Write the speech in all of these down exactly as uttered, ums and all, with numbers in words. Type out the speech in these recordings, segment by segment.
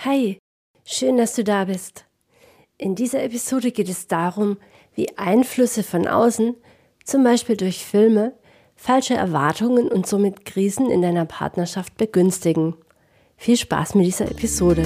Hi, schön, dass du da bist. In dieser Episode geht es darum, wie Einflüsse von außen, zum Beispiel durch Filme, falsche Erwartungen und somit Krisen in deiner Partnerschaft begünstigen. Viel Spaß mit dieser Episode.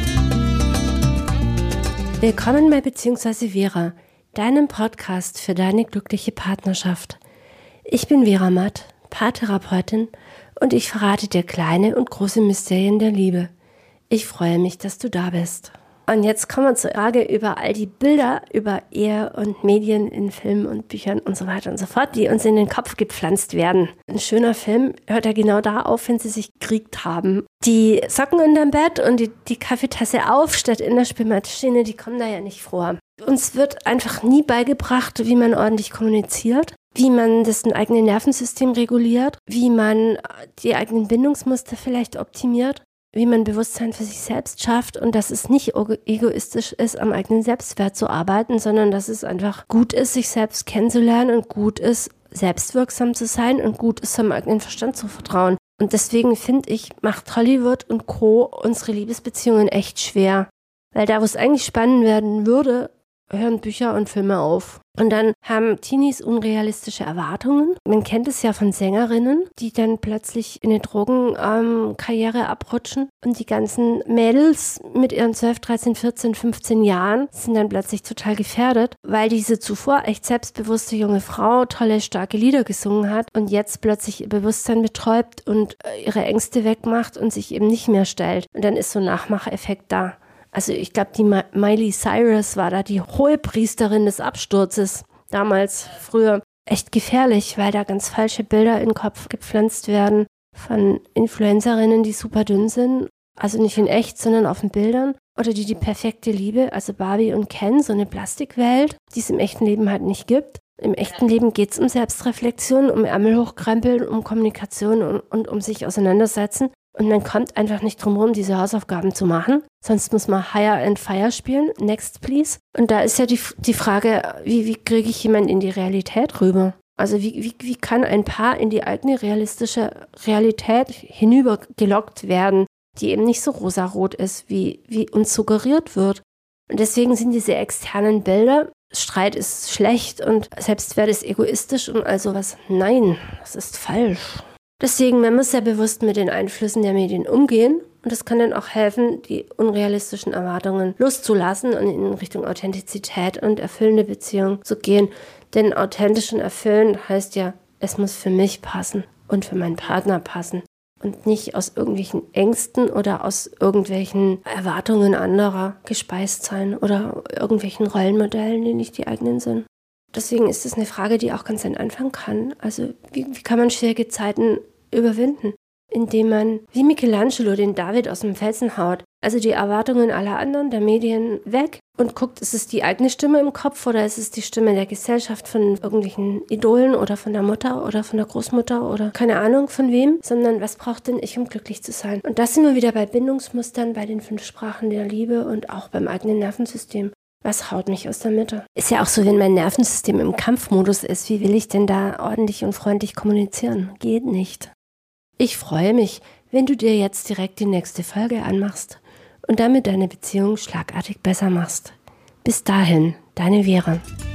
Willkommen bei Beziehungsweise Vera, deinem Podcast für deine glückliche Partnerschaft. Ich bin Vera Matt, Paartherapeutin, und ich verrate dir kleine und große Mysterien der Liebe. Ich freue mich, dass du da bist. Und jetzt kommen wir zur Frage über all die Bilder über Ehe und Medien in Filmen und Büchern und so weiter und so fort, die uns in den Kopf gepflanzt werden. Ein schöner Film hört ja genau da auf, wenn sie sich gekriegt haben. Die Socken unterm Bett und die, die Kaffeetasse auf statt in der Spülmaschine, die kommen da ja nicht vor. Uns wird einfach nie beigebracht, wie man ordentlich kommuniziert, wie man das eigene Nervensystem reguliert, wie man die eigenen Bindungsmuster vielleicht optimiert, wie man Bewusstsein für sich selbst schafft und dass es nicht egoistisch ist, am eigenen Selbstwert zu arbeiten, sondern dass es einfach gut ist, sich selbst kennenzulernen und gut ist, selbstwirksam zu sein und gut ist, seinem eigenen Verstand zu vertrauen. Und deswegen finde ich, macht Hollywood und Co. unsere Liebesbeziehungen echt schwer. Weil da, wo es eigentlich spannend werden würde, hören Bücher und Filme auf. Und dann haben Teenies unrealistische Erwartungen. Man kennt es ja von Sängerinnen, die dann plötzlich in eine Drogenkarriere ähm, abrutschen. Und die ganzen Mädels mit ihren zwölf, dreizehn, vierzehn, fünfzehn Jahren sind dann plötzlich total gefährdet, weil diese zuvor echt selbstbewusste junge Frau tolle, starke Lieder gesungen hat und jetzt plötzlich ihr Bewusstsein betäubt und ihre Ängste wegmacht und sich eben nicht mehr stellt. Und dann ist so ein Nachmacheffekt da. Also ich glaube, die Miley Cyrus war da die Hohepriesterin des Absturzes, damals, früher. Echt gefährlich, weil da ganz falsche Bilder in den Kopf gepflanzt werden von Influencerinnen, die super dünn sind. Also nicht in echt, sondern auf den Bildern. Oder die die perfekte Liebe, also Barbie und Ken, so eine Plastikwelt, die es im echten Leben halt nicht gibt. Im echten Leben geht es um Selbstreflexion, um Ärmel hochkrempeln, um Kommunikation und, und um sich auseinandersetzen. Und man kommt einfach nicht drum herum, diese Hausaufgaben zu machen. Sonst muss man Hire and Fire spielen. Next, please. Und da ist ja die, die Frage, wie, wie kriege ich jemanden in die Realität rüber? Also wie, wie, wie kann ein Paar in die eigene realistische Realität hinübergelockt werden, die eben nicht so rosarot ist, wie, wie uns suggeriert wird? Und deswegen sind diese externen Bilder, Streit ist schlecht und Selbstwert ist egoistisch und all sowas. Nein, das ist falsch. Deswegen, man muss sehr bewusst mit den Einflüssen der Medien umgehen und das kann dann auch helfen, die unrealistischen Erwartungen loszulassen und in Richtung Authentizität und erfüllende Beziehung zu gehen. Denn authentisch und erfüllend heißt ja, es muss für mich passen und für meinen Partner passen und nicht aus irgendwelchen Ängsten oder aus irgendwelchen Erwartungen anderer gespeist sein oder irgendwelchen Rollenmodellen, die nicht die eigenen sind. Deswegen ist es eine Frage, die auch ganz anfangen kann. Also wie, wie kann man schwierige Zeiten überwinden? Indem man wie Michelangelo den David aus dem Felsen haut. Also die Erwartungen aller anderen, der Medien weg und guckt, ist es die eigene Stimme im Kopf oder ist es die Stimme der Gesellschaft von irgendwelchen Idolen oder von der Mutter oder von der Großmutter oder keine Ahnung von wem, sondern was braucht denn ich, um glücklich zu sein? Und das sind wir wieder bei Bindungsmustern, bei den fünf Sprachen der Liebe und auch beim eigenen Nervensystem. Was haut mich aus der Mitte? Ist ja auch so, wenn mein Nervensystem im Kampfmodus ist, wie will ich denn da ordentlich und freundlich kommunizieren? Geht nicht. Ich freue mich, wenn du dir jetzt direkt die nächste Folge anmachst und damit deine Beziehung schlagartig besser machst. Bis dahin, deine Vera.